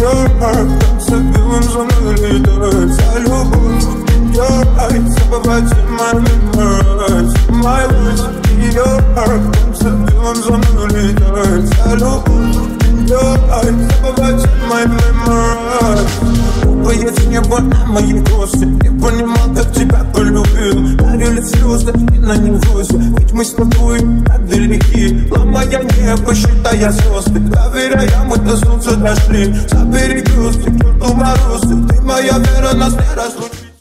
Your heart, танцы белым за мной летают. За любовь, your eyes, забывать все мои memories. My words, your heart, танцы белым за мной летают. За любовь, your eyes, забывать все мои memories. Боец небо на моей кости. Не понимал, как тебя полюбил. Горели слезы и на невозе. Ведь мы с тобой так далеки. Ломая небо, считая звезды. Доверяя, мы до солнца дошли. За берег звезды, к черту морозы. Ты моя вера, нас не разлучит.